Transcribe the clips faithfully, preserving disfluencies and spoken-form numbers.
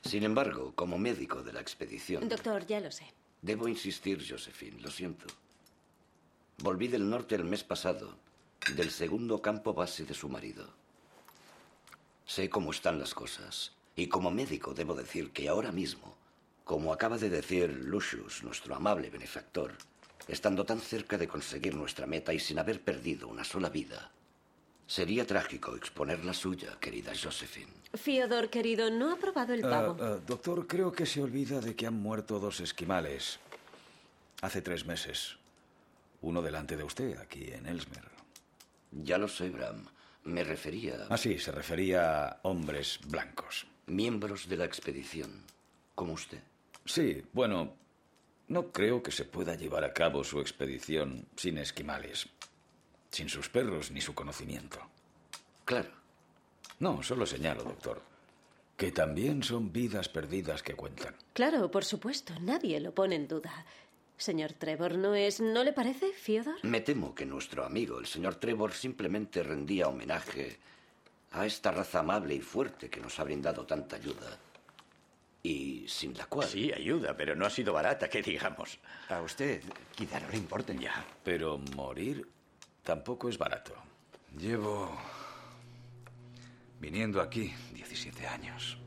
Sin embargo, como médico de la expedición... Doctor, ya lo sé. Debo insistir, Josephine, lo siento. Volví del norte el mes pasado, del segundo campo base de su marido. Sé cómo están las cosas, y como médico debo decir que ahora mismo, como acaba de decir Lucius, nuestro amable benefactor, estando tan cerca de conseguir nuestra meta y sin haber perdido una sola vida, sería trágico exponer la suya, querida Josephine. Fiodor, querido, ¿no ha probado el pavo? Uh, uh, doctor, creo que se olvida de que han muerto dos esquimales hace tres meses. Uno delante de usted, aquí en Ellesmere. Ya lo sé, Bram. Me refería... Ah, sí, se refería a hombres blancos. Miembros de la expedición, como usted. Sí, bueno, no creo que se pueda llevar a cabo su expedición sin esquimales. Sin sus perros ni su conocimiento. Claro. No, solo señalo, doctor, que también son vidas perdidas que cuentan. Claro, por supuesto, nadie lo pone en duda. Señor Trevor, ¿no es... ¿no le parece, Fiodor? Me temo que nuestro amigo, el señor Trevor, simplemente rendía homenaje a esta raza amable y fuerte que nos ha brindado tanta ayuda. Y sin la cual... Sí, ayuda, pero no ha sido barata, que digamos. A usted quizá no le importe. Ya. Pero morir tampoco es barato. Llevo viniendo aquí diecisiete años.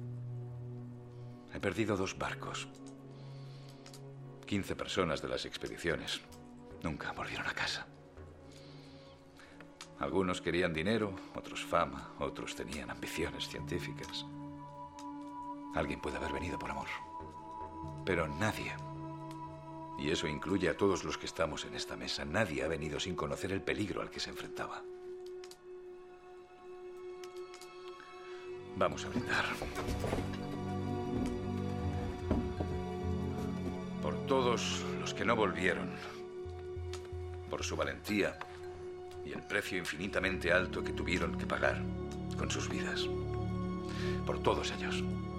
He perdido dos barcos. quince personas de las expediciones nunca volvieron a casa. Algunos querían dinero, otros fama, otros tenían ambiciones científicas. Alguien puede haber venido por amor, pero nadie, y eso incluye a todos los que estamos en esta mesa, nadie ha venido sin conocer el peligro al que se enfrentaba. Vamos a brindar. Por todos los que no volvieron, por su valentía y el precio infinitamente alto que tuvieron que pagar con sus vidas. Por todos ellos.